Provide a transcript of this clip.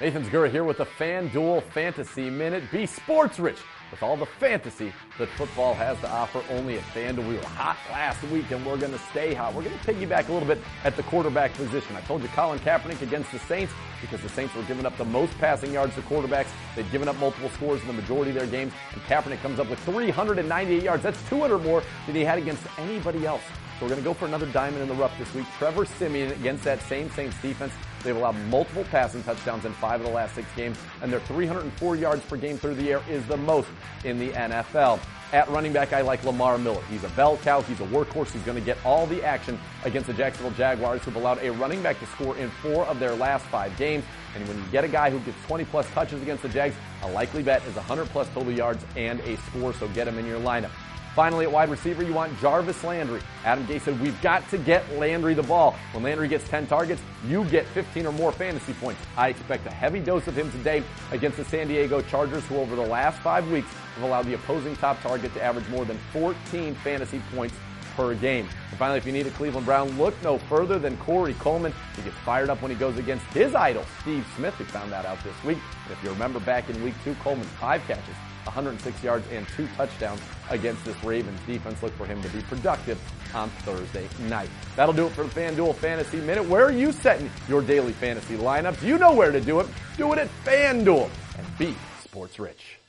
Nathan Zgura here with the FanDuel Fantasy Minute. Be sports rich with all the fantasy that football has to offer only at FanDuel. We were hot last week and we're going to stay hot. We're going to piggyback a little bit at the quarterback position. I told you Colin Kaepernick against the Saints because the Saints were giving up the most passing yards to quarterbacks. They'd given up multiple scores in the majority of their games, and Kaepernick comes up with 398 yards. That's 200 more than he had against anybody else. So we're going to go for another diamond in the rough this week. Trevor Siemian against that same Saints defense. They've allowed multiple passing touchdowns in 5 of the last 6 games, and their 304 yards per game through the air is the most in the NFL. At running back, I like Lamar Miller. He's a bell cow. He's a workhorse. He's going to get all the action against the Jacksonville Jaguars, who've allowed a running back to score in 4 of their last 5 games. And when you get a guy who gets 20-plus touches against the Jags, a likely bet is 100-plus total yards and a score, so get him in your lineup. Finally, at wide receiver, you want Jarvis Landry. Adam Gase said, we've got to get Landry the ball. When Landry gets 10 targets, you get 15 or more fantasy points. I expect a heavy dose of him today against the San Diego Chargers, who over the last 5 weeks have allowed the opposing top target to average more than 14 fantasy points per game. And finally, if you need a Cleveland Brown, look no further than Corey Coleman. He gets fired up when he goes against his idol, Steve Smith. We found that out this week. And if you remember back in week 2, Coleman 5 catches, 106 yards and 2 touchdowns against this Ravens defense. Look for him to be productive on Thursday night. That'll do it for the FanDuel Fantasy Minute. Where are you setting your daily fantasy lineups? You know where to do it. Do it at FanDuel and be sports rich.